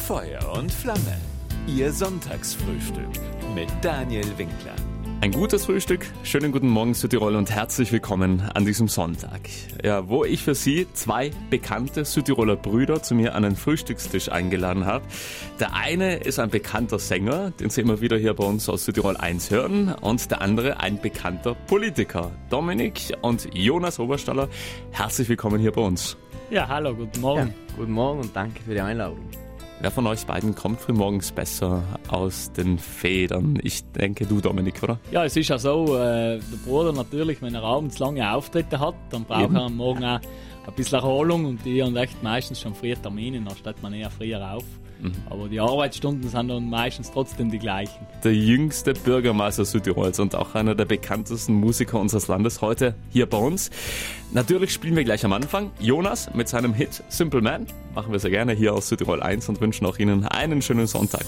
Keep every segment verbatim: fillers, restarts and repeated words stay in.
Feuer und Flamme. Ihr Sonntagsfrühstück mit Daniel Winkler. Ein gutes Frühstück, schönen guten Morgen Südtirol und herzlich willkommen an diesem Sonntag. Ja, wo ich für Sie zwei bekannte Südtiroler Brüder zu mir an den Frühstückstisch eingeladen habe. Der eine ist ein bekannter Sänger, den Sie immer wieder hier bei uns aus Südtirol eins hören, und der andere ein bekannter Politiker. Dominik und Jonas Oberstaller, herzlich willkommen hier bei uns. Ja, hallo, guten Morgen. Ja, guten Morgen und danke für die Einladung. Wer von euch beiden kommt frühmorgens besser aus den Federn? Ich denke du, Dominik, oder? Ja, es ist ja so, äh, der Bruder natürlich, wenn er abends lange Auftritte hat, dann braucht Eben. er am Morgen auch ein bisschen Erholung, und die haben echt meistens schon frühe Termine, dann steht man eher früher auf. Mhm. Aber die Arbeitsstunden sind dann meistens trotzdem die gleichen. Der jüngste Bürgermeister Südtirols und auch einer der bekanntesten Musiker unseres Landes heute hier bei uns. Natürlich spielen wir gleich am Anfang Jonas mit seinem Hit Simple Man. Machen wir sehr gerne hier aus Südtirol eins und wünschen auch Ihnen einen schönen Sonntag.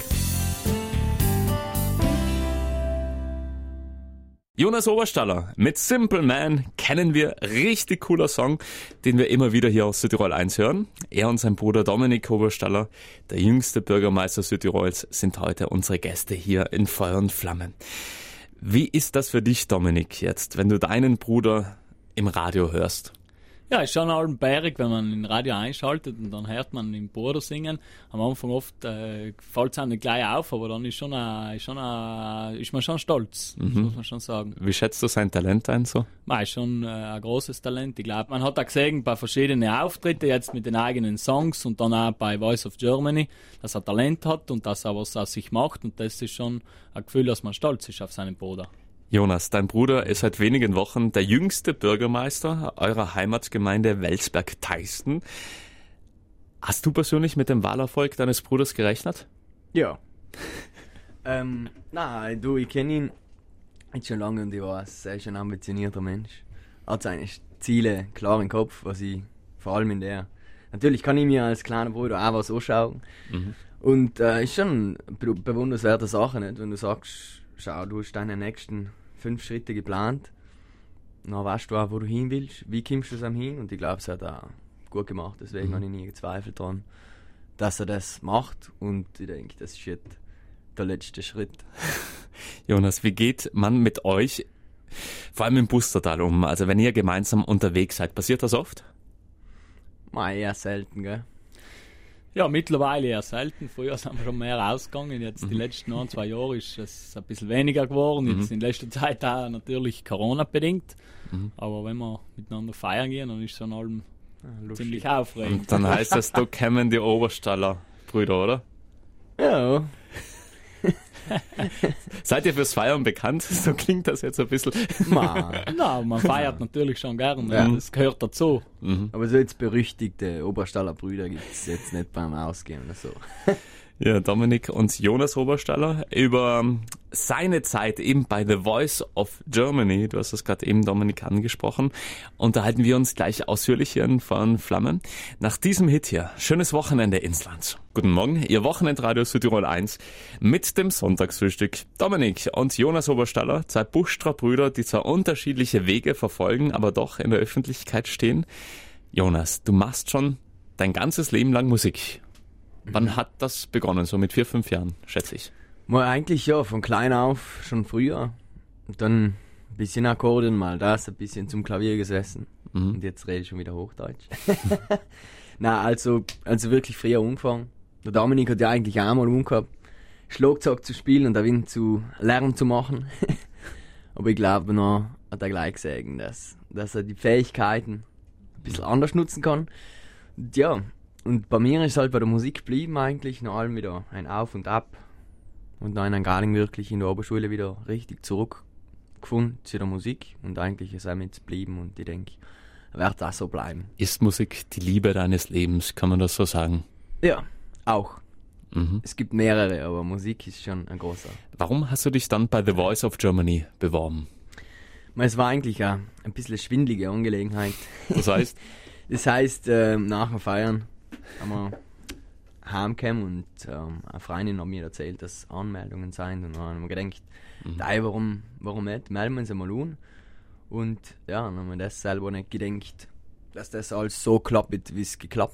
Jonas Oberstaller mit Simple Man kennen wir, richtig cooler Song, den wir immer wieder hier aus Südtirol eins hören. Er und sein Bruder Dominik Oberstaller, der jüngste Bürgermeister Südtirols, sind heute unsere Gäste hier in Feuer und Flamme. Wie ist das für dich, Dominik, jetzt, wenn du deinen Bruder im Radio hörst? Ja, ist schon allem bärig, wenn man in Radio einschaltet und dann hört man den Bruder singen. Am Anfang oft äh, fällt es einem nicht gleich auf, aber dann ist, schon a, ist, schon a, ist man schon stolz, mhm. muss man schon sagen. Wie schätzt du sein Talent ein so? Man ist schon äh, ein großes Talent. Ich glaube, man hat auch gesehen bei verschiedenen Auftritten jetzt mit den eigenen Songs und dann auch bei Voice of Germany, dass er Talent hat und dass er was aus sich macht, und das ist schon ein Gefühl, dass man stolz ist auf seinen Bruder. Jonas, dein Bruder ist seit wenigen Wochen der jüngste Bürgermeister eurer Heimatgemeinde Welsberg-Teisten. Hast du persönlich mit dem Wahlerfolg deines Bruders gerechnet? Ja. ähm, nein, du, ich kenne ihn jetzt schon lange und ich weiß, er ist ein ambitionierter Mensch. Er hat seine Ziele klar im Kopf, was ich vor allem in der... Natürlich kann ich mir als kleiner Bruder auch was anschauen. Mhm. Und es äh, ist schon eine bewundernswerte Sache, nicht? Wenn du sagst, schau, du hast deine nächsten fünf Schritte geplant, dann weißt du auch, wo du hin willst, wie kommst du es hin, und ich glaube, es hat auch gut gemacht, deswegen mhm. habe ich nie gezweifelt daran, dass er das macht, und ich denke, das ist jetzt der letzte Schritt. Jonas, wie geht man mit euch, vor allem im Pustertal, um? Also wenn ihr gemeinsam unterwegs seid, passiert das oft? Nein, eher selten, gell? Ja, mittlerweile eher selten. Früher sind wir schon mehr rausgegangen. Jetzt mhm. die letzten ein, zwei Jahre ist es ein bisschen weniger geworden. Jetzt mhm. in letzter Zeit auch natürlich Corona-bedingt. Mhm. Aber wenn wir miteinander feiern gehen, dann ist es an allem ah, ziemlich aufregend. Und dann heißt es, da kämen die Oberstaller-Brüder, oder? Ja. Seid ihr fürs Feiern bekannt? So klingt das jetzt ein bisschen. Nein, no, man feiert natürlich schon gern. Ja. Das gehört dazu. Mhm. Aber so jetzt berüchtigte Oberstaller Brüder gibt es jetzt nicht beim Ausgehen oder so. Ja, Dominik und Jonas Oberstaller über seine Zeit eben bei The Voice of Germany, du hast das gerade eben, Dominik, angesprochen, unterhalten wir uns gleich ausführlich hier in Feuer und Flamme. Nach diesem Hit hier, schönes Wochenende ins Land. Guten Morgen, Ihr Wochenendradio Südtirol eins mit dem Sonntagsfrühstück. Dominik und Jonas Oberstaller, zwei Buschtra-Brüder, die zwar unterschiedliche Wege verfolgen, aber doch in der Öffentlichkeit stehen. Jonas, du machst schon dein ganzes Leben lang Musik. Wann hat das begonnen? So mit vier, fünf Jahren, schätze ich. Mal eigentlich ja, von klein auf, schon früher. Und dann ein bisschen Akkordeon, mal das, ein bisschen zum Klavier gesessen. Mhm. Und jetzt rede ich schon wieder Hochdeutsch. Nein, also, also wirklich früher angefangen. Der Dominik hat ja eigentlich auch mal umgehabt, Schlagzeug zu spielen und ein zu Lärm zu machen. Aber ich glaube, noch hat er gleich gesagt, dass, dass er die Fähigkeiten ein bisschen anders nutzen kann. Und ja, und bei mir ist halt bei der Musik geblieben eigentlich, nach allem wieder ein Auf und Ab. Und dann in Galing wirklich in der Oberschule wieder richtig zurückgefunden zu der Musik. Und eigentlich ist er mit geblieben, und ich denke, wird das so bleiben. Ist Musik die Liebe deines Lebens, kann man das so sagen? Ja, auch. Mhm. Es gibt mehrere, aber Musik ist schon ein großer. Warum hast du dich dann bei The Voice of Germany beworben? Es war eigentlich eine, ein bisschen eine schwindelige Angelegenheit. Das heißt? Das heißt, äh, nach dem Feiern haben wir heimgekommen und ähm, eine Freundin hat mir erzählt, dass Anmeldungen sind, und dann haben wir gedacht, mhm. warum, warum nicht, melden wir uns einmal an. Und ja, dann haben wir das selber nicht gedacht, dass das alles so klappt, wie es geklappt hat.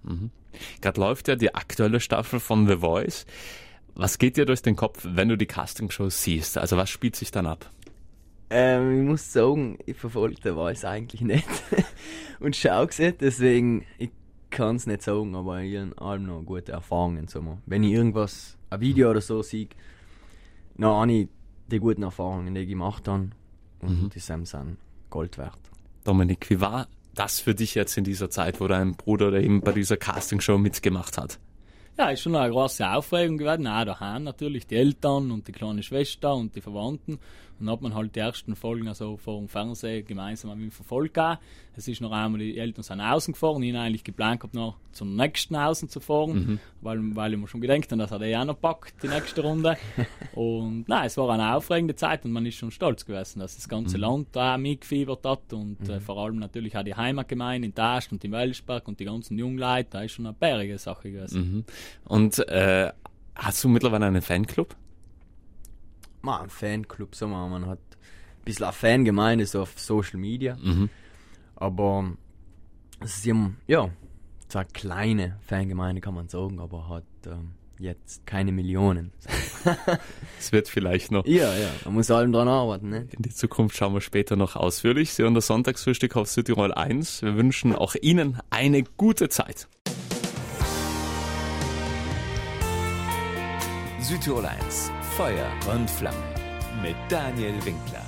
Mhm. Gerade läuft ja die aktuelle Staffel von The Voice. Was geht dir durch den Kopf, wenn du die Castingshows siehst? Also was spielt sich dann ab? Ähm, ich muss sagen, ich verfolge The Voice eigentlich nicht. Und schaue es nicht, deswegen, ich kann es nicht sagen, aber ich habe allem noch gute Erfahrungen. So. Wenn ich irgendwas, ein Video oder so sehe, dann habe ich die guten Erfahrungen, die ich gemacht habe. Und mhm. die sind Gold wert. Dominik, wie war das für dich jetzt in dieser Zeit, wo dein Bruder da eben bei dieser Castingshow mitgemacht hat? Ja, ist schon eine große Aufregung gewesen. Auch daheim natürlich, die Eltern und die kleine Schwester und die Verwandten. Und dann hat man halt die ersten Folgen also vor dem Fernsehen gemeinsam verfolgt. Es ist noch einmal, die Eltern sind außen gefahren. Ich habe eigentlich geplant gehabt, noch zum nächsten außen zu fahren, mhm. weil, weil ich mir schon gedacht habe, dass er die auch noch packt, die nächste Runde. Und nein, es war eine aufregende Zeit und man ist schon stolz gewesen, dass das ganze mhm. Land da mitgefiebert hat und mhm. äh, vor allem natürlich auch die Heimatgemeinde in Tast und in Welsberg und die ganzen Jungleute. Da ist schon eine bärige Sache gewesen. Mhm. Und äh, hast du mittlerweile einen Fanclub? Man, ein Fanclub, so man, man hat ein bisschen eine Fangemeinde so auf Social Media. Mhm. Aber es ist eben, ja, so eine kleine Fangemeinde kann man sagen, aber hat ähm, jetzt keine Millionen. Es wird vielleicht noch. Ja, ja, man muss allem dran arbeiten. Ne? In die Zukunft schauen wir später noch ausführlich. Sie hören das Sonntagsfrühstück auf Südtirol eins. Wir wünschen auch Ihnen eine gute Zeit. Südtirol eins, Feuer und Flamme mit Daniel Winkler.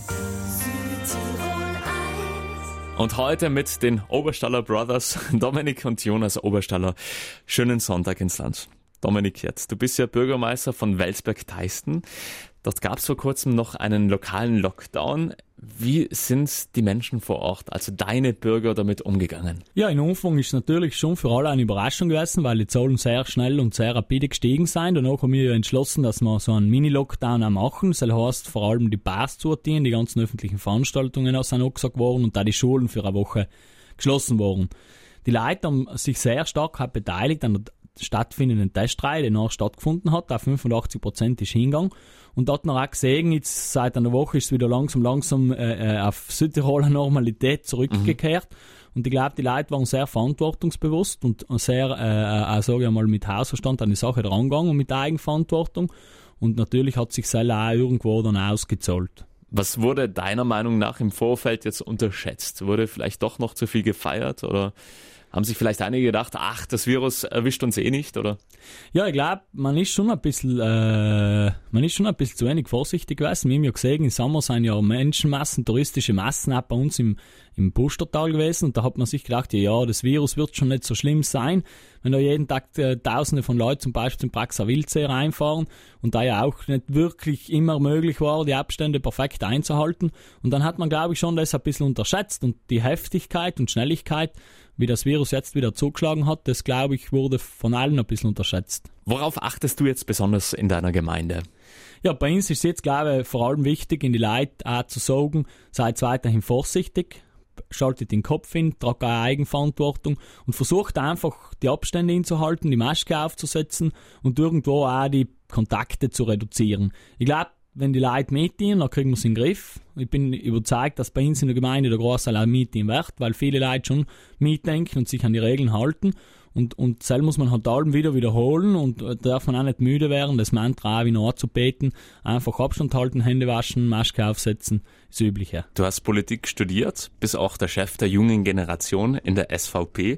Und heute mit den Oberstaller Brothers, Dominik und Jonas Oberstaller. Schönen Sonntag ins Land. Dominik, jetzt, du bist ja Bürgermeister von Welsberg-Teisten. Dort gab es vor kurzem noch einen lokalen Lockdown. Wie sind die Menschen vor Ort, also deine Bürger, damit umgegangen? Ja, in Umfang ist natürlich schon für alle eine Überraschung gewesen, weil die Zahlen sehr schnell und sehr rapide gestiegen sind. Danach haben wir entschlossen, dass wir so einen Mini-Lockdown auch machen. Das heißt, vor allem die Bars zuziehen, die ganzen öffentlichen Veranstaltungen sind angesagt worden und da die Schulen für eine Woche geschlossen worden. Die Leute haben sich sehr stark beteiligt an der stattfindenden Testreihe, die noch stattgefunden hat. Auch fünfundachtzig Prozent ist hingegangen. Und da hat man auch gesehen, jetzt seit einer Woche ist es wieder langsam, langsam äh, auf Südtiroler Normalität zurückgekehrt. Mhm. Und ich glaube, die Leute waren sehr verantwortungsbewusst und sehr, äh, auch sage ich mal, mit Hausverstand an die Sache drangegangen und mit Eigenverantwortung. Und natürlich hat sich selber auch irgendwo dann ausgezahlt. Was wurde deiner Meinung nach im Vorfeld jetzt unterschätzt? Wurde vielleicht doch noch zu viel gefeiert oder haben sich vielleicht einige gedacht, ach, das Virus erwischt uns eh nicht, oder? Ja, ich glaube, man ist schon ein bisschen, äh, man ist schon ein bisschen zu wenig vorsichtig gewesen. Wir haben ja gesehen, im Sommer sind ja Menschenmassen, touristische Massen auch bei uns im, im Pustertal gewesen und da hat man sich gedacht, ja, ja, das Virus wird schon nicht so schlimm sein, wenn da jeden Tag äh, Tausende von Leuten zum Beispiel zum Praxer Wildsee reinfahren und da ja auch nicht wirklich immer möglich war, die Abstände perfekt einzuhalten. Und dann hat man, glaube ich, schon das ein bisschen unterschätzt und die Heftigkeit und Schnelligkeit, wie das Virus jetzt wieder zugeschlagen hat, das, glaube ich, wurde von allen ein bisschen unterschätzt. Worauf achtest du jetzt besonders in deiner Gemeinde? Ja, bei uns ist es jetzt, glaube ich, vor allem wichtig, in die Leute auch zu sagen, seid weiterhin vorsichtig, schaltet den Kopf hin, tragt eine Eigenverantwortung und versucht einfach, die Abstände hinzuhalten, die Maske aufzusetzen und irgendwo auch die Kontakte zu reduzieren. Ich glaube, wenn die Leute mitgehen, dann kriegen wir es in den Griff. Ich bin überzeugt, dass bei uns in der Gemeinde der Großteil auch mitgehen wird, weil viele Leute schon mitdenken und sich an die Regeln halten. Und, und das muss man halt allem wieder wiederholen und darf man auch nicht müde werden, das Mantra auch wieder anzubeten. Einfach Abstand halten, Hände waschen, Maske aufsetzen, das Übliche. Du hast Politik studiert, bist auch der Chef der jungen Generation in der S V P.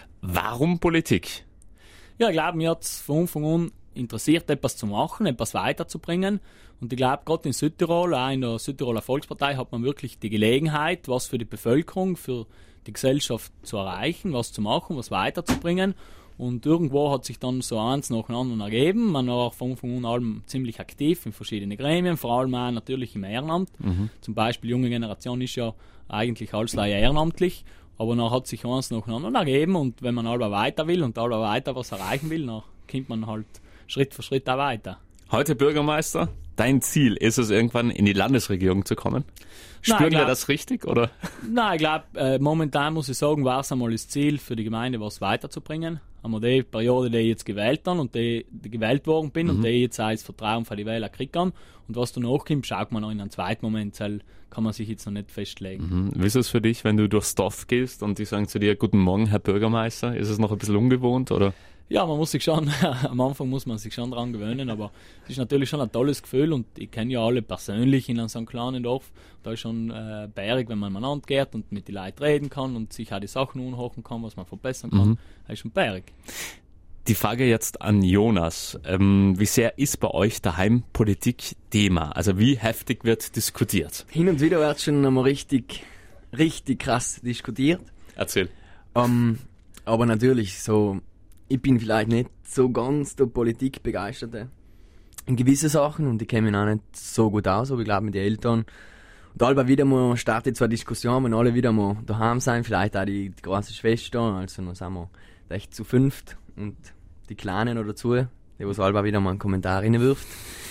Warum Politik? Ja, ich glaube, mir hat es von Anfang an interessiert, etwas zu machen, etwas weiterzubringen. Und ich glaube, gerade in Südtirol, auch in der Südtiroler Volkspartei, hat man wirklich die Gelegenheit, was für die Bevölkerung, für die Gesellschaft zu erreichen, was zu machen, was weiterzubringen. Und irgendwo hat sich dann so eins nach dem anderen ergeben. Man war von Anfang an allem ziemlich aktiv in verschiedenen Gremien, vor allem auch natürlich im Ehrenamt. Mhm. Zum Beispiel, junge Generation ist ja eigentlich alles ehrenamtlich. Aber dann hat sich eins nach dem anderen ergeben. Und wenn man alle weiter will und alle weiter was erreichen will, dann kommt man halt Schritt für Schritt auch weiter. Heute Bürgermeister, dein Ziel? Ist es irgendwann in die Landesregierung zu kommen? Spüren Nein, wir das richtig, oder? Nein, ich glaube, äh, momentan muss ich sagen, war es einmal das Ziel für die Gemeinde, was weiterzubringen. Einmal die Periode, die ich jetzt gewählt habe und die, die gewählt worden bin mhm. und die jetzt auch das Vertrauen für die Wähler kriegen kann. Und was danach kommt, schaut man noch in einem zweiten Moment, weil kann man sich jetzt noch nicht festlegen. Mhm. Wie ist es für dich, wenn du durchs Dorf gehst und die sagen zu dir, guten Morgen, Herr Bürgermeister? Ist es noch ein bisschen ungewohnt, oder? Ja, man muss sich schon, am Anfang muss man sich schon dran gewöhnen, aber es ist natürlich schon ein tolles Gefühl und ich kenne ja alle persönlich in so einem kleinen Dorf. Da ist schon äh, bärig, wenn man miteinander geht und mit den Leuten reden kann und sich auch die Sachen unhochen kann, was man verbessern kann. Mhm. Das ist schon bärig. Die Frage jetzt an Jonas. Ähm, wie sehr ist bei euch daheim Politik Thema? Also wie heftig wird diskutiert? Hin und wieder wird schon einmal richtig, richtig krass diskutiert. Erzähl. Um, aber natürlich so... Ich bin vielleicht nicht so ganz der Politikbegeisterte in gewissen Sachen und ich kenne mich auch nicht so gut aus, aber ich glaube mit den Eltern. Und alle wieder mal startet zwar Diskussion, wenn alle wieder mal daheim sein, vielleicht auch die, die große Schwester, also dann sind wir echt zu fünft und die Kleinen noch dazu, die was alle wieder mal einen Kommentar reinwirft.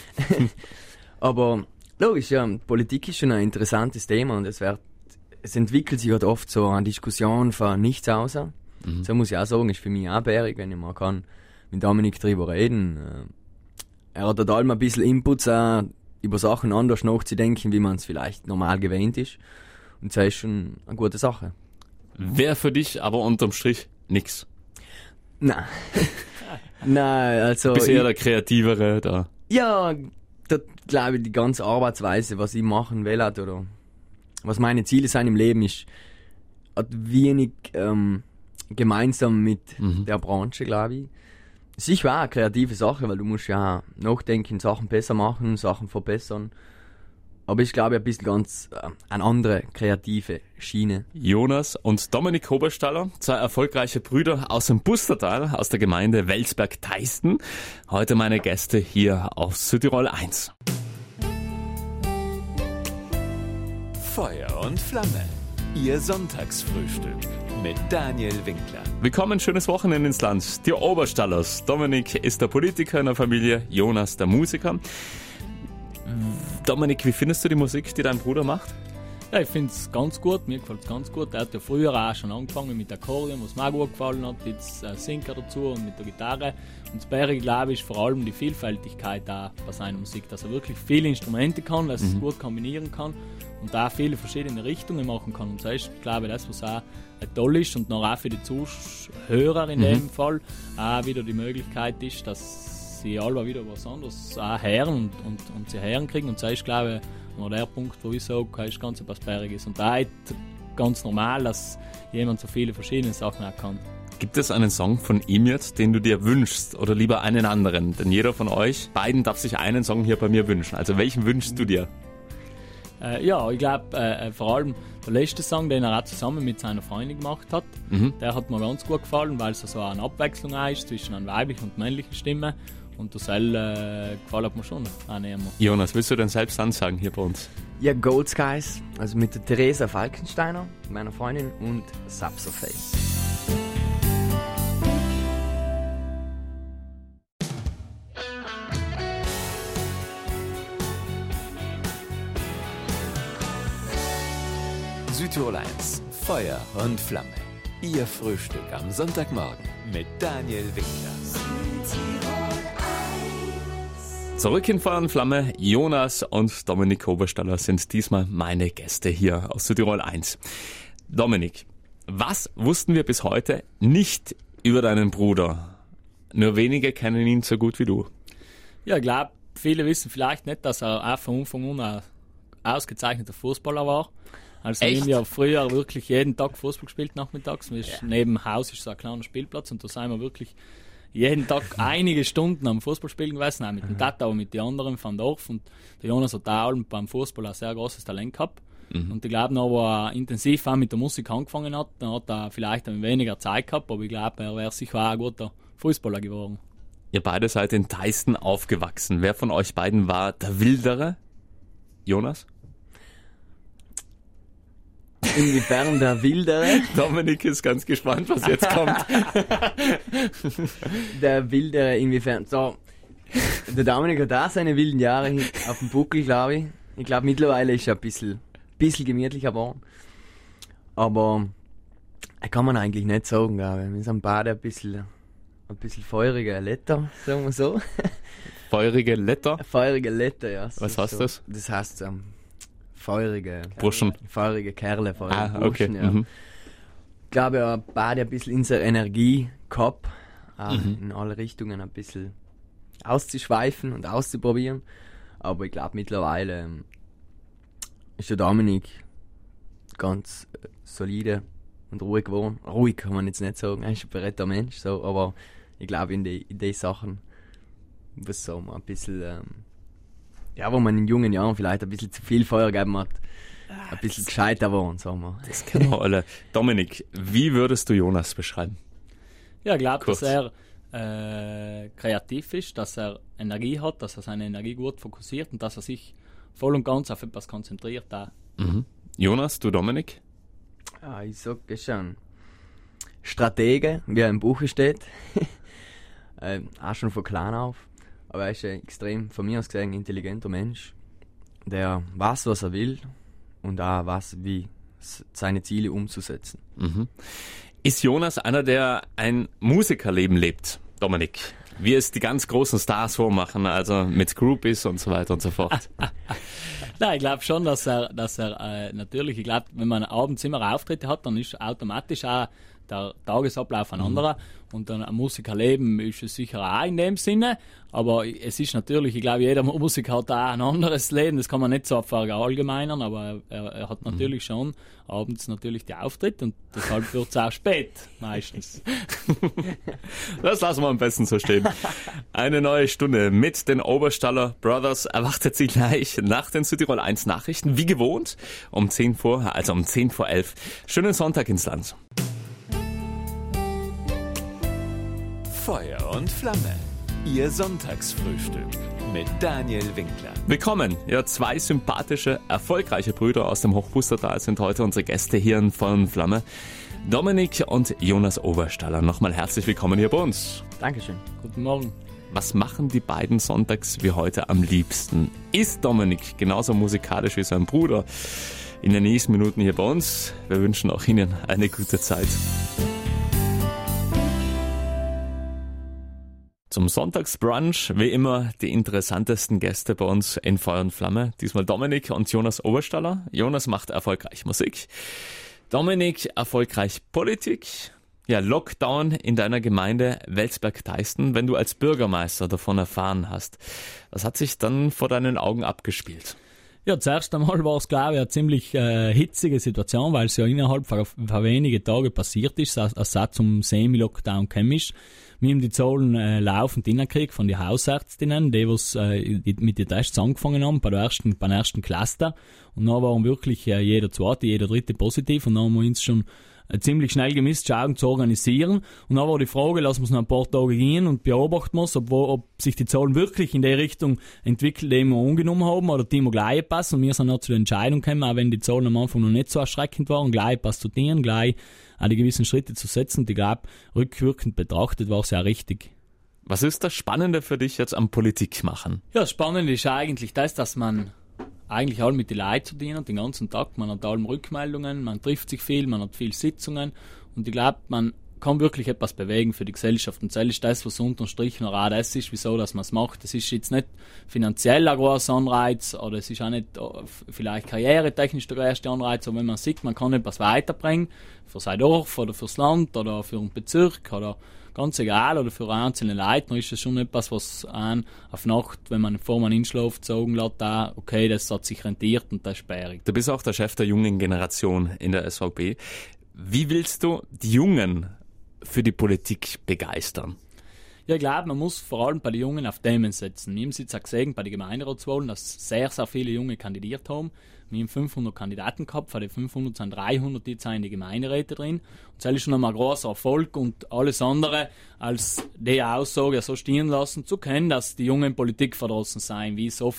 Aber logisch, ja, Politik ist schon ein interessantes Thema und es wird, es entwickelt sich halt oft so eine Diskussion von nichts außer. Mhm. So muss ich auch sagen, ist für mich auch bärig, wenn ich mal kann mit Dominik drüber reden. Er hat total mal ein bisschen Inputs, auch über Sachen anders nachzudenken, wie man es vielleicht normal gewöhnt ist. Und das ist schon eine gute Sache. Wäre für dich aber unterm Strich nix? Nein. Nein, also... Du bist eher der Kreativere da. Ja, da glaube ich, die ganze Arbeitsweise, was ich machen will, oder was meine Ziele sind im Leben, ist, hat wenig... Ähm, gemeinsam mit mhm. der Branche, glaube ich. Es ist auch eine kreative Sache, weil du musst ja nachdenken, Sachen besser machen, Sachen verbessern. Aber ich glaube, ein bisschen ganz äh, eine andere kreative Schiene. Jonas und Dominik Hoberstaller, zwei erfolgreiche Brüder aus dem Bustertal, aus der Gemeinde Welsberg-Teisten. Heute meine Gäste hier auf Südtirol eins. Feuer und Flamme. Ihr Sonntagsfrühstück mit Daniel Winkler. Willkommen, schönes Wochenende ins Land. Die Oberstallers. Dominik ist der Politiker in der Familie, Jonas der Musiker. Dominik, wie findest du die Musik, die dein Bruder macht? Ja, ich finde es ganz gut, mir gefällt es ganz gut. Er hat ja früher auch schon angefangen mit Akkordeon, was mir auch gut gefallen hat. Jetzt äh, singt er dazu und mit der Gitarre. Und das Bärige, glaube ich, ist vor allem die Vielfältigkeit auch bei seiner Musik, dass er wirklich viele Instrumente kann, dass er es mhm. gut kombinieren kann und da viele verschiedene Richtungen machen kann. Und das ist, glaube ich, das, was auch toll ist und noch auch für die Zuhörer in mhm. dem Fall auch wieder die Möglichkeit ist, dass sie alle wieder was anderes auch hören und, und, und sie hören kriegen. Und das ist, glaube ich, noch der Punkt, wo ich sage, das ist ganz etwas Bäriges. Und da ist ganz normal, dass jemand so viele verschiedene Sachen auch kann. Gibt es einen Song von ihm jetzt, den du dir wünschst oder lieber einen anderen? Denn jeder von euch beiden darf sich einen Song hier bei mir wünschen. Also welchen wünschst du dir? Äh, ja, ich glaube äh, vor allem der letzte Song, den er auch zusammen mit seiner Freundin gemacht hat, mhm. der hat mir ganz gut gefallen, weil es so eine Abwechslung ist zwischen einer weiblichen und männlichen Stimme. Und das äh, gefällt mir schon auch nicht mehr. Jonas, willst du denn selbst ansagen hier bei uns? Ja, Gold Skies, also mit der Theresa Falkensteiner, meiner Freundin, und Subsurface. Südtirol eins, Feuer und Flamme. Ihr Frühstück am Sonntagmorgen mit Daniel Winkler. Zurück in Feuer und Flamme, Jonas und Dominik Hoberstaller sind diesmal meine Gäste hier aus Südtirol eins. Dominik, was wussten wir bis heute nicht über deinen Bruder? Nur wenige kennen ihn so gut wie du. Ja, ich glaube, viele wissen vielleicht nicht, dass er auch von Anfang an ein ausgezeichneter Fußballer war. Also wir haben ja früher wirklich jeden Tag Fußball gespielt nachmittags. Ja. Neben dem Haus ist so ein kleiner Spielplatz und da sind wir wirklich jeden Tag einige Stunden am Fußballspielen gewesen, auch mit dem Tata, aber mit den anderen vom Dorf. Und der Jonas hat auch beim Fußball ein sehr großes Talent gehabt. Mhm. Und ich glaube, noch, wo er intensiv auch mit der Musik angefangen hat, dann hat er vielleicht ein weniger Zeit gehabt, aber ich glaube, er wäre sicher auch ein guter Fußballer geworden. Ihr beide seid in Teisten aufgewachsen. Wer von euch beiden war der Wildere? Jonas? Inwiefern der Wildere? Dominik ist ganz gespannt, was jetzt kommt. Der Wildere, inwiefern? So, Der Dominik hat auch seine wilden Jahre auf dem Buckel, glaube ich. Ich glaube, mittlerweile ist er ein bisschen, bisschen gemütlicher geworden. Aber kann man eigentlich nicht sagen, glaube ich. Wir sind beide ein bisschen, ein bisschen feurige Letter, sagen wir so. Feurige Letter? Feurige Letter, ja. Was heißt so. das? Das heißt ähm, feurige Burschen. Feurige Kerle, feurige Ah, Burschen, okay. ja. Mhm. Ich glaube, er hat beide ein bisschen in seiner Energie gehabt, auch Mhm. in alle Richtungen ein bisschen auszuschweifen und auszuprobieren. Aber ich glaube, mittlerweile ähm, ist der Dominik ganz äh, solide und ruhig geworden. Ruhig kann man jetzt nicht sagen, er ist ein beredter Mensch, so, aber ich glaube, in die, in die Sachen, was sagen wir, ein bisschen, ähm, ja, wo man in jungen Jahren vielleicht ein bisschen zu viel Feuer gegeben hat, ein bisschen gescheiter geworden, sagen wir. Das kennen wir alle. Dominik, wie würdest du Jonas beschreiben? Ja, ich glaube, Kurz. dass er äh, kreativ ist, dass er Energie hat, dass er seine Energie gut fokussiert und dass er sich voll und ganz auf etwas konzentriert. Auch. Mhm. Jonas, du Dominik? Ja, ich sag es schon. Stratege, wie er im Buche steht. ähm, auch schon von klein auf. Aber er ist ein extrem, von mir aus gesehen, intelligenter Mensch, der weiß, was er will und auch weiß, wie s- seine Ziele umzusetzen. Mhm. Ist Jonas einer, der ein Musikerleben lebt, Dominik? Wie es die ganz großen Stars vormachen, also mit Groupies und so weiter und so fort. Nein, ich glaube schon, dass er, dass er äh, natürlich, ich glaube, wenn man abends immer Auftritte hat, dann ist automatisch auch der Tagesablauf ein anderer. Und dann ein Musikerleben ist es sicher auch in dem Sinne. Aber es ist natürlich, ich glaube, jeder Musiker hat auch ein anderes Leben. Das kann man nicht so verallgemeinern, aber er, er hat natürlich schon abends natürlich die Auftritte und deshalb wird es auch spät, meistens. Das lassen wir am besten so stehen. Eine neue Stunde mit den Oberstaller Brothers erwartet Sie gleich nach den Südtirol eins Nachrichten, wie gewohnt, um zehn vor, also um zehn vor elf. Schönen Sonntag ins Land. Feuer und Flamme. Ihr Sonntagsfrühstück mit Daniel Winkler. Willkommen. Ja, zwei sympathische, erfolgreiche Brüder aus dem Hochpustertal sind heute unsere Gäste hier in Feuer und Flamme. Dominik und Jonas Oberstaller. Nochmal herzlich willkommen hier bei uns. Dankeschön. Guten Morgen. Was machen die beiden sonntags wie heute am liebsten? Ist Dominik genauso musikalisch wie sein Bruder? In den nächsten Minuten hier bei uns. Wir wünschen auch Ihnen eine gute Zeit. Zum Sonntagsbrunch, wie immer, die interessantesten Gäste bei uns in Feuer und Flamme. Diesmal Dominik und Jonas Oberstaller. Jonas macht erfolgreich Musik. Dominik erfolgreich Politik. Ja, Lockdown in deiner Gemeinde Welsberg-Teisten, wenn du als Bürgermeister davon erfahren hast. Was hat sich dann vor deinen Augen abgespielt? Ja, zuerst einmal war es, glaube ich, eine ziemlich äh, hitzige Situation, weil es ja innerhalb von, von wenigen Tagen passiert ist, als es zum Semi-Lockdown gekommen ist. Wir haben die Zahlen äh, laufend hineingekriegt von den Hausärztinnen, die, was äh, die, mit den Tests angefangen haben, bei der ersten, beim ersten Cluster. Und dann waren wirklich äh, jeder zweite, jeder dritte positiv und dann haben wir uns schon ziemlich schnell gemisst, Schauen zu organisieren. Und dann war die Frage, lassen wir es noch ein paar Tage gehen und beobachten wir es, ob, ob sich die Zahlen wirklich in die Richtung entwickeln, die wir angenommen haben, oder die wir gleich passen. Und wir sind auch zu der Entscheidung gekommen, auch wenn die Zahlen am Anfang noch nicht so erschreckend waren, gleich passt zu denen, gleich auch die gewissen Schritte zu setzen. Und ich glaube, rückwirkend betrachtet war es ja richtig. Was ist das Spannende für dich jetzt am Politik machen? Ja, das Spannende ist eigentlich das, dass man eigentlich all mit den Leuten zu dienen, den ganzen Tag. Man hat allem Rückmeldungen, man trifft sich viel, man hat viele Sitzungen und ich glaube, man kann wirklich etwas bewegen für die Gesellschaft. Und das ist das, was unterm Strich noch auch das ist, wieso dass man es macht. Das ist jetzt nicht finanziell ein großer Anreiz oder es ist auch nicht vielleicht karrieretechnisch der größte Anreiz, aber wenn man sieht, man kann etwas weiterbringen für sein Dorf oder fürs Land oder für einen Bezirk oder ganz egal, oder für einzelne Leute, dann ist das schon etwas, was einen auf Nacht, wenn man vor man hinschläft, sagen lässt, ah, okay, das hat sich rentiert und das ist sperrig. Du bist auch der Chef der jungen Generation in der S V P. Wie willst du die Jungen für die Politik begeistern? Ja, ich glaube, man muss vor allem bei den Jungen auf Themen setzen. Wir haben es jetzt auch gesehen bei den Gemeinderatswahlen, dass sehr, sehr viele Junge kandidiert haben. Wir haben fünfhundert Kandidaten gehabt, von den fünfhundert sind dreihundert jetzt in die Gemeinderäte drin. Und das ist schon einmal ein großer Erfolg und alles andere als die Aussage so stehen lassen zu können, dass die Jungen Politik verdrossen seien, wie es oft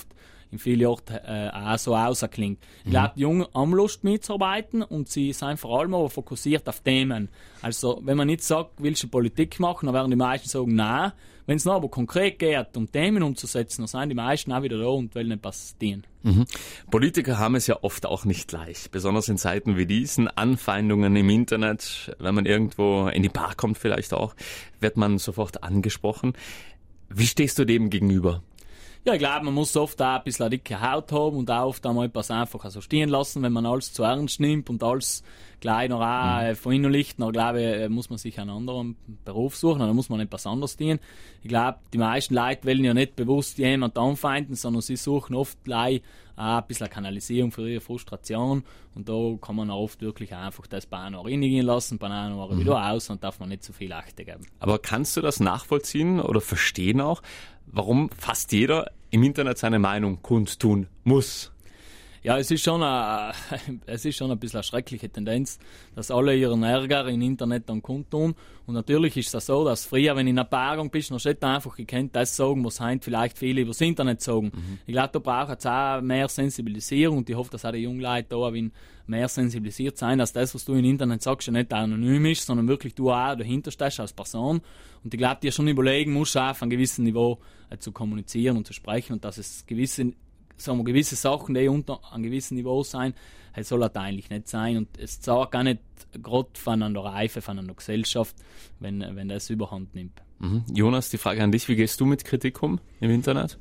in vielen Orten äh, auch so rausklingt. Ich glaube, die Jungen haben Lust mitzuarbeiten und sie sind vor allem aber fokussiert auf Themen. Also, wenn man nicht sagt, willst du Politik machen, dann werden die meisten sagen, nein. Wenn es noch aber konkret geht, um Themen umzusetzen, dann sind die meisten auch wieder da und wollen etwas dienen. Mhm. Politiker haben es ja oft auch nicht leicht, besonders in Zeiten wie diesen, Anfeindungen im Internet, wenn man irgendwo in die Bar kommt vielleicht auch, wird man sofort angesprochen. Wie stehst du dem gegenüber? Ja, ich glaube, man muss oft auch ein bisschen eine dicke Haut haben und auch oft einmal etwas einfach so stehen lassen, wenn man alles zu ernst nimmt und alles gleich noch auch mhm. verinnerlicht, dann glaube ich, muss man sich einen anderen Beruf suchen, dann muss man etwas anderes tun. Ich glaube, die meisten Leute wollen ja nicht bewusst jemanden anfeinden, sondern sie suchen oft gleich auch ein bisschen eine Kanalisierung für ihre Frustration und da kann man auch oft wirklich einfach das bei einer reinigen lassen, bei einer mhm. wieder aus und darf man nicht zu viel Achte geben. Aber kannst du das nachvollziehen oder verstehen auch, warum fast jeder im Internet seine Meinung kundtun muss? Ja, es ist schon eine, es ist schon ein bisschen eine schreckliche Tendenz, dass alle ihren Ärger im Internet dann kundtun. Und natürlich ist es so, dass früher, wenn du in einer Paarung bist, dann steht einfach gekannt, das sagen, was heute vielleicht viele übers Internet sagen. Mhm. Ich glaube, da braucht es auch mehr Sensibilisierung und ich hoffe, dass auch die jungen Leute da mehr sensibilisiert sein, dass das, was du im Internet sagst, ja nicht anonym ist, sondern wirklich du auch dahinter stehst als Person. Und ich glaube, dir schon überlegen musst, auf einem gewissen Niveau äh, zu kommunizieren und zu sprechen und dass es gewisse sagen wir, gewisse Sachen, die unter einem gewissen Niveau sein, das soll das eigentlich nicht sein. Und es zeigt auch nicht gerade von einer Reife, von einer Gesellschaft, wenn, wenn das überhand nimmt. Mhm. Jonas, die Frage an dich, wie gehst du mit Kritik um im Internet?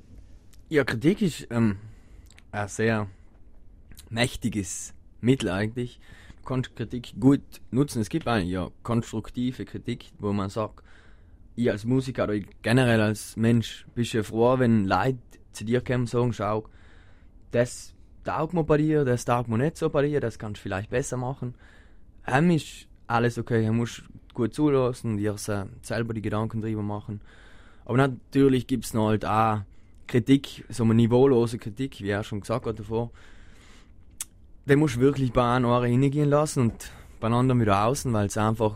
Ja, Kritik ist ähm, ein sehr mächtiges Mittel eigentlich. Du kannst Kritik gut nutzen. Es gibt eigentlich ja konstruktive Kritik, wo man sagt, ich als Musiker oder generell als Mensch bist ja froh, wenn Leute zu dir kommen und sagen, schau, das taugt mir bei dir, das taugt mir nicht so bei dir, das kannst du vielleicht besser machen. Hem ist alles okay, er muss gut zulassen und dir selber die Gedanken drüber machen. Aber natürlich gibt es noch halt auch Kritik, so eine niveaulose Kritik, wie er schon gesagt hat davor. Den musst du wirklich bei einem Ohren hingehen lassen und bei einem anderen wieder außen, weil es einfach,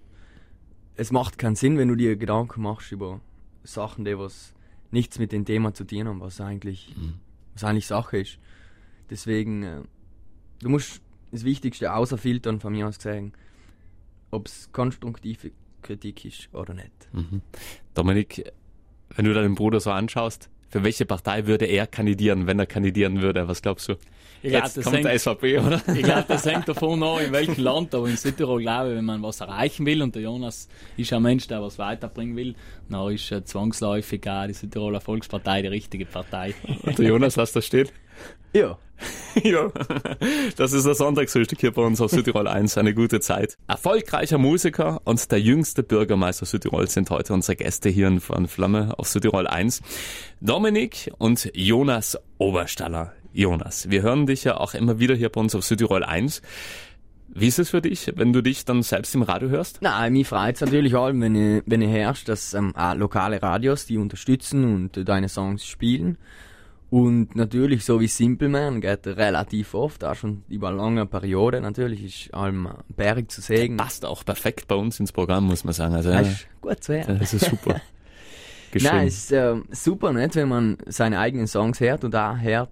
es macht keinen Sinn, wenn du dir Gedanken machst über Sachen, die was nichts mit dem Thema zu tun haben, was eigentlich, mhm. was eigentlich Sache ist. Deswegen, äh, du musst das Wichtigste außerfiltern, von mir aus gesehen, ob es konstruktive Kritik ist oder nicht. Mhm. Dominik, wenn du deinen Bruder so anschaust, für welche Partei würde er kandidieren, wenn er kandidieren würde? Was glaubst du? Ich glaub, Jetzt das kommt hängt, der S V P, oder? Ich glaube, das hängt davon ab, in welchem Land. Aber in Südtirol, glaube ich, wenn man was erreichen will, und der Jonas ist ein Mensch, der was weiterbringen will, dann ist äh, zwangsläufig auch die Südtiroler Volkspartei die richtige Partei. Und der Jonas, lass das stehen? Ja. Ja, das ist das Sonntagsfrühstück hier bei uns auf Südtirol eins. Eine gute Zeit. Erfolgreicher Musiker und der jüngste Bürgermeister Südtirols sind heute unsere Gäste hier von Flamme auf Südtirol eins. Dominik und Jonas Oberstaller. Jonas, wir hören dich ja auch immer wieder hier bei uns auf Südtirol eins. Wie ist es für dich, wenn du dich dann selbst im Radio hörst? Nein, mich freut es natürlich allem, wenn ich, wenn ich hörst, dass ähm, auch lokale Radios die unterstützen und äh, deine Songs spielen. Und natürlich, so wie Simple Man geht relativ oft, auch schon über eine lange Periode. Natürlich ist allem Berg zu sägen. Passt auch perfekt bei uns ins Programm, muss man sagen. Also, das ist gut zu hören. Das ist super. Nein, es ist äh, super nett, wenn man seine eigenen Songs hört und auch hört,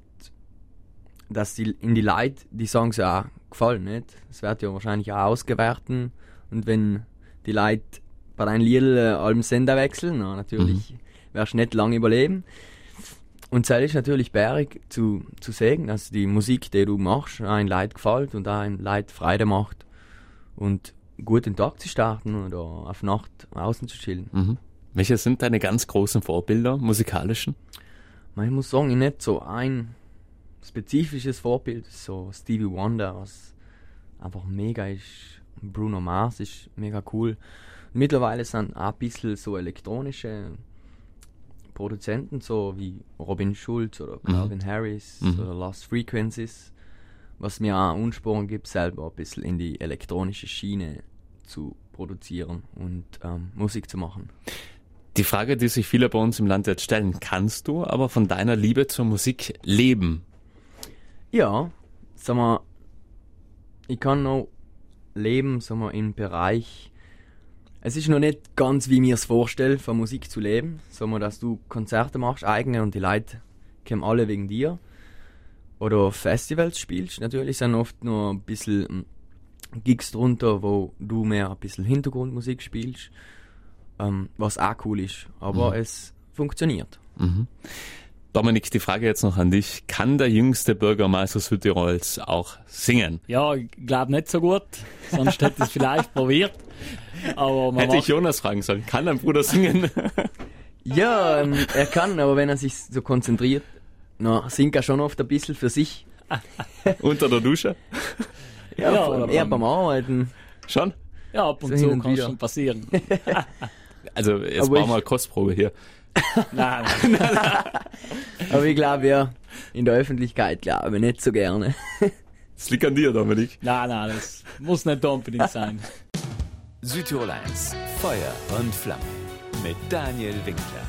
dass die, in die Leute die Songs auch gefallen. Nicht? Es wird ja wahrscheinlich auch ausgewertet. Und wenn die Leute bei deinem Lied äh, allem Sender wechseln, na, natürlich mhm. wirst du nicht lange überleben. Und es ist natürlich bärig zu, zu sehen, dass die Musik, die du machst, ein Leid gefällt und auch ein Leid Freude macht. Und gut in den Tag zu starten oder auf Nacht außen zu chillen. Mhm. Welche sind deine ganz großen Vorbilder, musikalischen? Ich muss sagen, ich nicht so ein spezifisches Vorbild, so Stevie Wonder, was einfach mega ist. Bruno Mars ist mega cool. Mittlerweile sind auch ein bisschen so elektronische Produzenten, so wie Robin Schulz oder Calvin mhm. Harris mhm. oder Lost Frequencies, was mir auch Ansporn gibt, selber ein bisschen in die elektronische Schiene zu produzieren und ähm, Musik zu machen. Die Frage, die sich viele bei uns im Land jetzt stellen, kannst du aber von deiner Liebe zur Musik leben? Ja, sag mal, ich kann noch leben, sag mal, im Bereich. Es ist noch nicht ganz, wie ich mir es vorstelle, von Musik zu leben. Sag mal, dass du Konzerte machst, eigene, und die Leute kommen alle wegen dir. Oder Festivals spielst, natürlich sind oft noch ein bisschen Gigs drunter, wo du mehr ein bisschen Hintergrundmusik spielst, ähm, was auch cool ist, aber mhm. es funktioniert. Mhm. Dominik, die Frage jetzt noch an dich. Kann der jüngste Bürgermeister Südtirols auch singen? Ja, ich glaube nicht so gut, sonst hätte ich es vielleicht probiert. Aber man hätte ich Jonas fragen sollen, kann dein Bruder singen? Ja, ähm, er kann, aber wenn er sich so konzentriert, na, singt er schon oft ein bisschen für sich. Unter der Dusche? Ja, ja vor allem eher beim Arbeiten. Schon? Ja, ab und so zu und kann es wieder. schon passieren. Also jetzt Aber machen ich- wir eine Kostprobe hier. Nein, nein. Aber ich glaube ja, in der Öffentlichkeit glaube ich nicht so gerne. Das liegt an dir, Dominik. Nein, nein, das muss nicht unbedingt sein. Südtirol eins, Feuer und Flamme mit Daniel Winkler.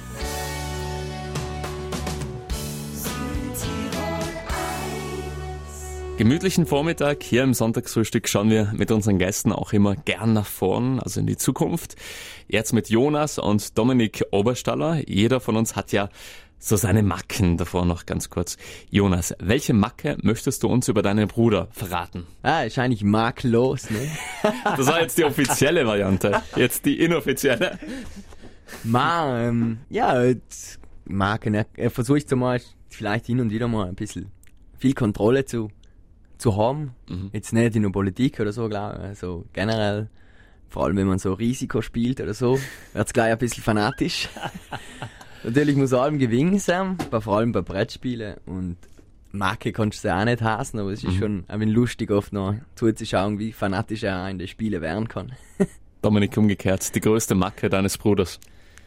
Gemütlichen Vormittag hier im Sonntagsfrühstück schauen wir mit unseren Gästen auch immer gern nach vorn, also in die Zukunft. Jetzt mit Jonas und Dominik Oberstaller. Jeder von uns hat ja so seine Macken. Davor noch ganz kurz. Jonas, welche Macke möchtest du uns über deinen Bruder verraten? Ah, ist eigentlich makellos, ne? Das war jetzt die offizielle Variante. Jetzt die inoffizielle. Ma, ähm, ja, jetzt Marken, er, er versucht zumal vielleicht hin und wieder mal ein bisschen viel Kontrolle zu, zu haben. Mhm. Jetzt nicht in der Politik oder so, glaube ich. Also generell, vor allem wenn man so Risiko spielt oder so, wird's gleich ein bisschen fanatisch. Natürlich muss allem gewinnen sein, bei, vor allem bei Brettspielen. Und Marke kannst du ja auch nicht hassen, aber es ist Mhm. schon ein wenig lustig oft noch zuzuschauen, wie fanatisch er auch in den Spielen werden kann. Dominik, umgekehrt, die größte Macke deines Bruders.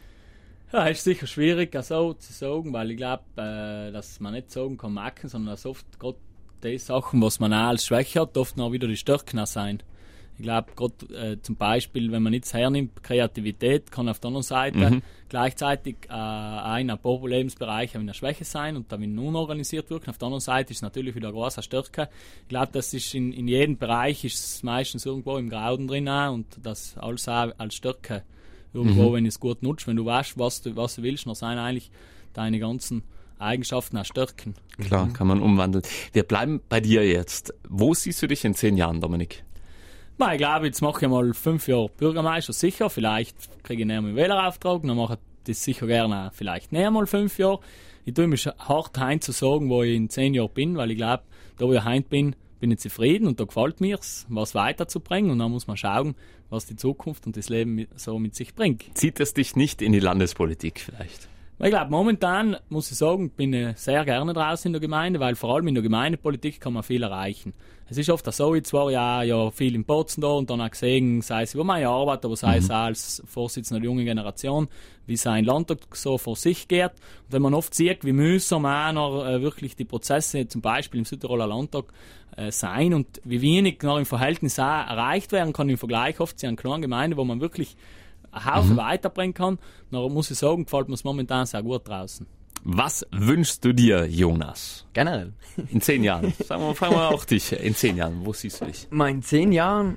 Ja, ist sicher schwierig, so zu sagen, weil ich glaube, äh, dass man nicht sagen kann, Macken, sondern dass oft gerade die Sachen, was man auch als Schwäche hat, oft noch wieder die Stärken auch sein. Ich glaube, gerade äh, zum Beispiel, wenn man nichts hernimmt, Kreativität kann auf der anderen Seite Mhm. gleichzeitig äh, auch in ein paar Lebensbereiche eine Schwäche sein und dann unorganisiert wirken. Auf der anderen Seite ist es natürlich wieder eine große Stärke. Ich glaube, das ist in, in jedem Bereich ist es meistens irgendwo im Grauden drin auch und das alles auch als Stärke irgendwo, Mhm. wenn du es gut nutzt, wenn du weißt, was du, was du willst, dann sind eigentlich deine ganzen Eigenschaften auch Stärken. Klar, kann man umwandeln. Wir bleiben bei dir jetzt. Wo siehst du dich in zehn Jahren, Dominik? Na, ich glaube, jetzt mache ich mal fünf Jahre Bürgermeister, sicher. Vielleicht kriege ich näher meinen Wählerauftrag, dann mache ich das sicher gerne auch vielleicht näher mal fünf Jahre. Ich tue mich hart heim zu sagen, wo ich in zehn Jahren bin, weil ich glaube, da wo ich heim bin, bin ich zufrieden und da gefällt mir's, was weiterzubringen und dann muss man schauen, was die Zukunft und das Leben mit, so mit sich bringt. Zieht es dich nicht in die Landespolitik vielleicht? Ich glaube, momentan muss ich sagen, bin ich sehr gerne draußen in der Gemeinde, weil vor allem in der Gemeindepolitik kann man viel erreichen. Es ist oft so, ich war ja, ja viel in Bozen da und dann auch gesehen, sei es über meine Arbeit, aber sei es Mhm. auch als Vorsitzender der jungen Generation, wie sein Landtag so vor sich geht. Und wenn man oft sieht, wie mühsam auch noch äh, wirklich die Prozesse, zum Beispiel im Südtiroler Landtag, äh, sein und wie wenig noch im Verhältnis auch erreicht werden kann im Vergleich oft zu einer kleinen Gemeinde, wo man wirklich einen Haufen Mhm. weiterbringen kann, dann muss ich sagen, gefällt mir es momentan sehr gut draußen. Was wünschst du dir, Jonas? Generell. In zehn Jahren. Sagen wir, fragen wir auch dich. In zehn Jahren, wo siehst du dich? Mal in zehn Jahren,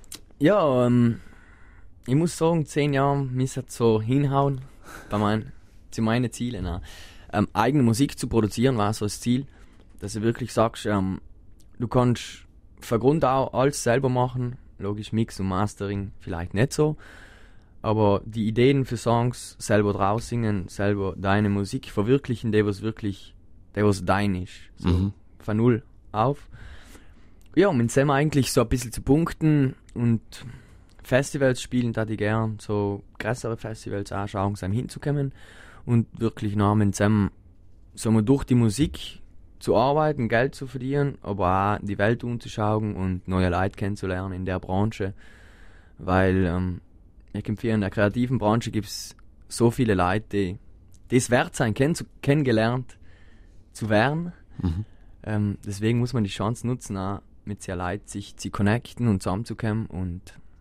ja, ähm, ich muss sagen, zehn Jahren müsste so hinhauen bei mein, zu meinen Zielen. Auch. Ähm, eigene Musik zu produzieren war so das Ziel, dass du wirklich sagst, ähm, du kannst von Grund auf alles selber machen, logisch Mix und Mastering vielleicht nicht so, aber die Ideen für Songs selber draus singen, selber deine Musik verwirklichen, die was wirklich, die was dein ist, so Mhm. von null auf. Ja, und mit dem eigentlich so ein bisschen zu punkten und Festivals spielen, da die gern so größere Festivals anschauen, um hinzukommen und wirklich noch mit dem so mal durch die Musik zu arbeiten, Geld zu verdienen, aber auch die Welt umzuschauen und neue Leute kennenzulernen in der Branche, weil ähm, ich empfehle, in der kreativen Branche gibt es so viele Leute, die die es wert sein, kenn kennengelernt zu werden. Mhm. Ähm, deswegen muss man die Chance nutzen, auch mit sehr Leuten sich zu connecten und zusammenzukommen und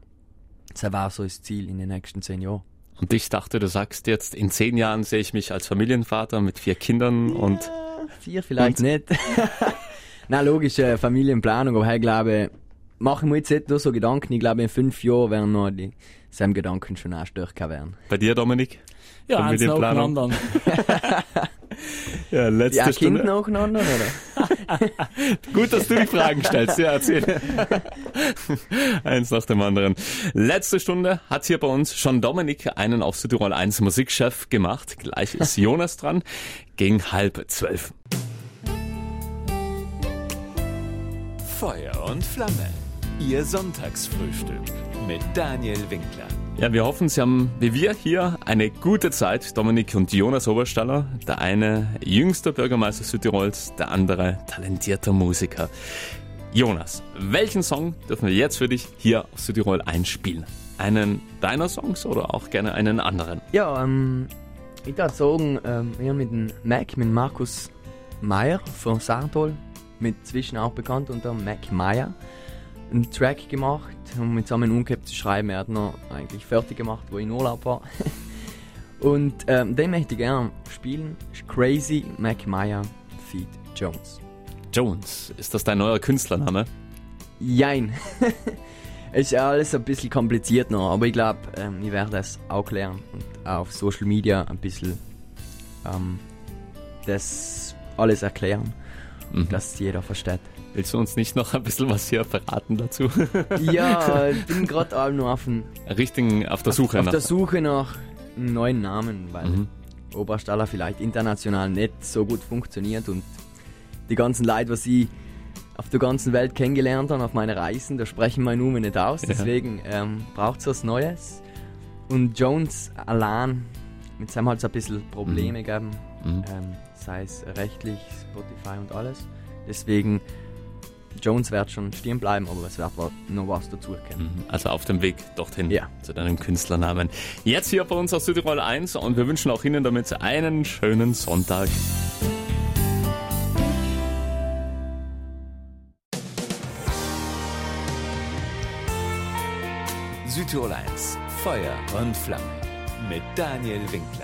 das war so das Ziel in den nächsten zehn Jahren. Und ich dachte, du sagst jetzt, in zehn Jahren sehe ich mich als Familienvater mit vier Kindern und Vier vielleicht Und? nicht. Na logisch, äh, Familienplanung, aber ich glaube, mache ich mir jetzt nicht nur so Gedanken. Ich glaube, in fünf Jahren werden noch die selben Gedanken schon auch stärker werden. Bei dir, Dominik? Ja, eins nach dem anderen. Ja, letzte Ja, Stunde. Kind nacheinander, oder? Gut, dass du die Fragen stellst. Ja, erzähl. Eins nach dem anderen. Letzte Stunde hat hier bei uns schon Dominik einen auf Südtirol eins Musikchef gemacht. Gleich ist Jonas dran. Gegen halb zwölf. Feuer und Flamme. Ihr Sonntagsfrühstück mit Daniel Winkler. Ja, wir hoffen, Sie haben, wie wir hier, eine gute Zeit. Dominik und Jonas Oberstaller. Der eine jüngster Bürgermeister Südtirols, der andere talentierter Musiker. Jonas, welchen Song dürfen wir jetzt für dich hier auf Südtirol einspielen? Einen deiner Songs oder auch gerne einen anderen? Ja, ähm, ich würde sagen, ähm, wir haben mit dem Mac, mit Markus Meyer von Sarntol, mit zwischen auch bekannt unter Mac Meyer, einen Track gemacht, um mit zusammen umgekehrt zu schreiben. Er hat noch eigentlich fertig gemacht, wo ich in Urlaub war. Und ähm, den möchte ich gerne spielen. Ist Crazy Mac Meyer feat. Jones. Jones, ist das dein neuer Künstlername? Jein. Ist alles ein bisschen kompliziert noch, aber ich glaube, ähm, ich werde das auch klären und auf Social Media ein bisschen ähm, das alles erklären, Mhm. dass jeder versteht. Willst du uns nicht noch ein bisschen was hier verraten dazu? Ja, ich bin gerade auch nur auf, den, Richtigen auf der Suche auf nach. der Suche nach einem neuen Namen, weil Mhm. Oberstaller vielleicht international nicht so gut funktioniert und die ganzen Leute, was ich auf der ganzen Welt kennengelernt habe, auf meine Reisen, da sprechen meine Nummern nicht aus, Ja. deswegen ähm, braucht es was Neues. Und Jones allein, mit seinem hat es ein bisschen Probleme Mhm. gegeben, Mhm. ähm, sei es rechtlich, Spotify und alles. Deswegen, Jones wird schon stehen bleiben, aber es wird noch was dazu kommen. Mhm. Also auf dem Weg dorthin Ja. zu deinem Künstlernamen. Jetzt hier bei uns aus Südtirol eins und wir wünschen auch Ihnen damit einen schönen Sonntag. Südtirol eins. Feuer und Flamme mit Daniel Winkler.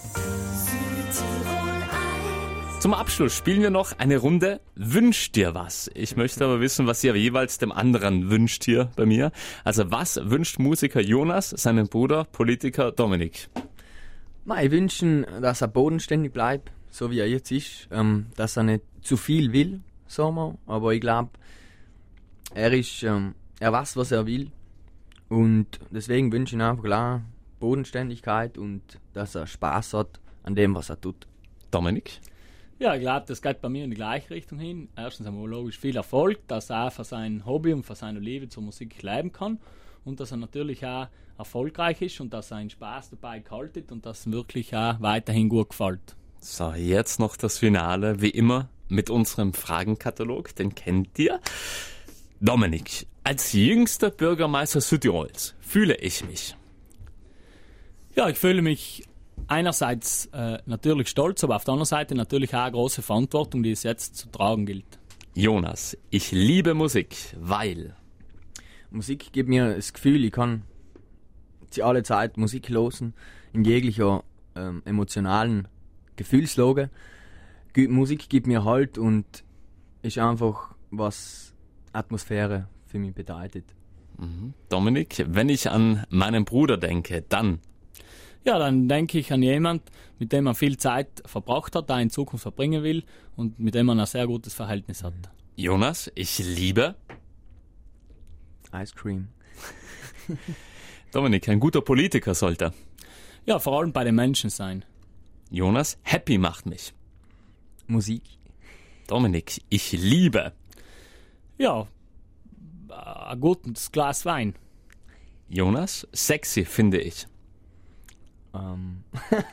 Zum Abschluss spielen wir noch eine Runde Wünsch dir was. Ich möchte aber wissen, was ihr jeweils dem anderen wünscht hier bei mir. Also was wünscht Musiker Jonas seinem Bruder Politiker Dominik? Ich wünsche, dass er bodenständig bleibt, so wie er jetzt ist, ähm, dass er nicht zu viel will, sagen wir. Aber ich glaube, er ist, ähm, er weiß, was er will. Und deswegen wünsche ich ihm einfach klar Bodenständigkeit und dass er Spaß hat an dem, was er tut. Dominik? Ja, ich glaube, das geht bei mir in die gleiche Richtung hin. Erstens einmal logisch viel Erfolg, dass er für sein Hobby und für seine Liebe zur Musik leben kann und dass er natürlich auch erfolgreich ist und dass er einen Spaß dabei haltet und dass es wirklich auch weiterhin gut gefällt. So, jetzt noch das Finale, wie immer, mit unserem Fragenkatalog, den kennt ihr. Dominik, als jüngster Bürgermeister Südtirols fühle ich mich. Ja, ich fühle mich einerseits äh, natürlich stolz, aber auf der anderen Seite natürlich auch eine große Verantwortung, die es jetzt zu tragen gilt. Jonas, ich liebe Musik, weil... Musik gibt mir das Gefühl, ich kann zu alle Zeit Musik hören, in jeglicher ähm, emotionalen Gefühlslage. G- Musik gibt mir Halt und ist einfach, was Atmosphäre für mich bedeutet. Mhm. Dominik, wenn ich an meinen Bruder denke, dann... Ja, dann denke ich an jemand, mit dem man viel Zeit verbracht hat, da in Zukunft verbringen will und mit dem man ein sehr gutes Verhältnis hat. Jonas, ich liebe... Ice Cream. Dominik, ein guter Politiker sollte. Ja, vor allem bei den Menschen sein. Jonas, happy macht mich. Musik. Dominik, ich liebe. Ja, ein gutes Glas Wein. Jonas, sexy finde ich. Ähm.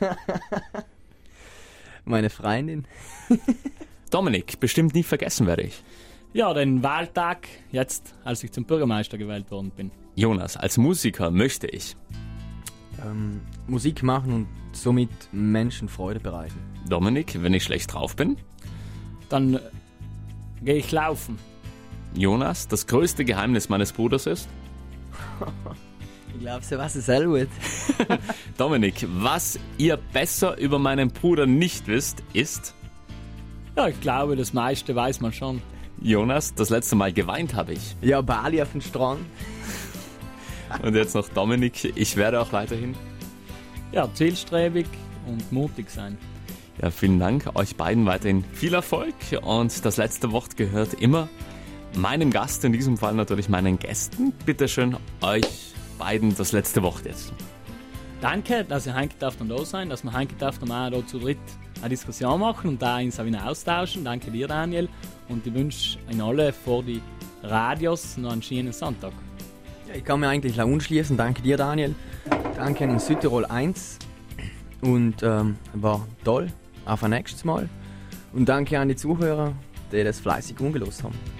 Meine Freundin. Dominik, bestimmt nie vergessen werde ich. Ja, den Wahltag, jetzt, als ich zum Bürgermeister gewählt worden bin. Jonas, als Musiker möchte ich. Ähm, Musik machen und somit Menschen Freude bereiten. Dominik, wenn ich schlecht drauf bin. Dann äh, gehe ich laufen. Jonas, das größte Geheimnis meines Bruders ist. Ich glaube, sie weiß es selber. Dominik, was ihr besser über meinen Bruder nicht wisst, ist. Ja, ich glaube, das meiste weiß man schon. Jonas, das letzte Mal geweint habe ich. Ja, Bali auf dem Strand. Und jetzt noch Dominik, ich werde auch weiterhin. Ja, zielstrebig und mutig sein. Ja, vielen Dank. Euch beiden weiterhin viel Erfolg. Und das letzte Wort gehört immer meinem Gast, in diesem Fall natürlich meinen Gästen. Bitte schön, euch beiden das letzte Wort jetzt. Danke, dass ihr heute da sein, dass wir heute auch hier zu dritt eine Diskussion machen und da uns auch wieder austauschen. Danke dir, Daniel. Und ich wünsche Ihnen alle vor die Radios noch einen schönen Sonntag. Ja, ich kann mir eigentlich anschließen. Danke dir, Daniel. Danke an Südtirol eins. Und ähm, war toll. Auf ein nächstes Mal. Und danke an die Zuhörer, die das fleißig umgelost haben.